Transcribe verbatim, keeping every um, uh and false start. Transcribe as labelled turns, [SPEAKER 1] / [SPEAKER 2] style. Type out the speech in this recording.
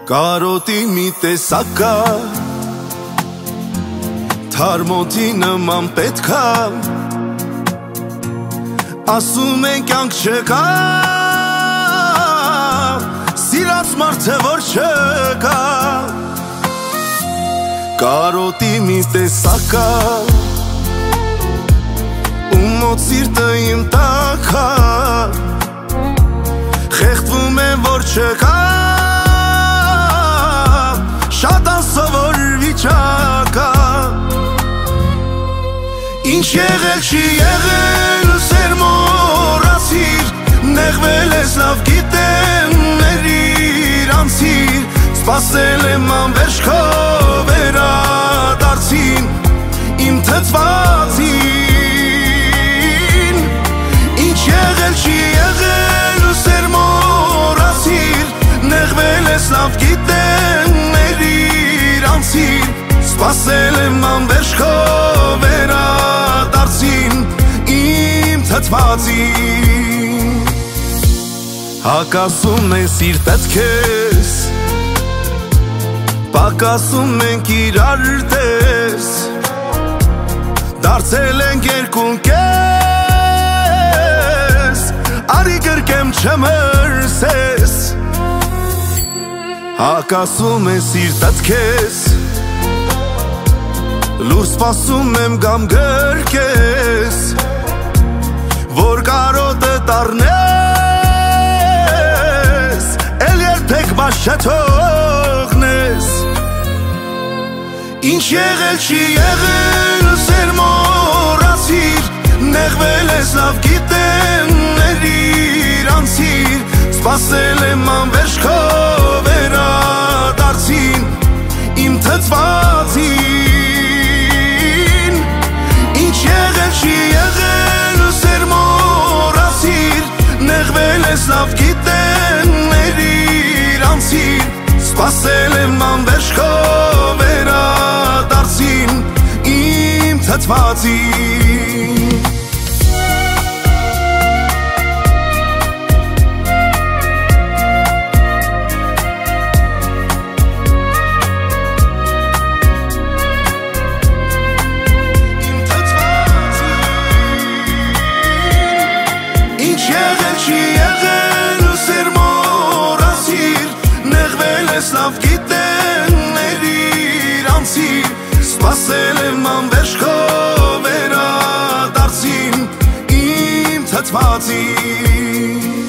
[SPEAKER 1] Կարոտի մի տեսակա Թարմոթի նման պետքա Ասում են կյանք չկա Սիրած մարդը որ չկա Կարոտի մի տեսակա Ու մոտ սիրտը իմ տակա Խեղդվում են որ չկա Շատ անսովոր վիճակա Ինչ եղել չի եղել սեր մոռացիր Նեղվել ես լավ գիտեմ ներիր անցիր Սպասել եմ անվերջ քո վերադարձին Իմ թթվածին Ինչ եղել չի եղել սեր մոռացիր Նեղվել ես լավ գիտեմ Սպասել եմ անվերջ քո վերադարձին Իմ թթվածին Հակասում են սիրտդ քեզ Պակասում ենք իրար տես Դարձել ենք երկուն կես Արի գրկեմ չմրսես Հակասում են սիրտդ քեզ Լուր սպասում եմ գամ գրկես Որ կարոտը տարնես Էլ երբեք բաց չթողնես Ինչ եղել չի եղել սեր մոռացիր Նեղվել ես լավ գիտեմ ներիր անցիր Սպասել եմ անվերջ քո վերադարձին Իմ թթվածին Ինչ եղել չի եղել սեր մոռացիր Նեղվել ես լավ գիտեմ ներիր անցիր Սպասել եմ անվերջ քո վերադարձին Իմ թթվածին Լավ գիտեմ ներիր անցիր Սպասել եմ անվերջ քո վերադարձին Իմ թթվածին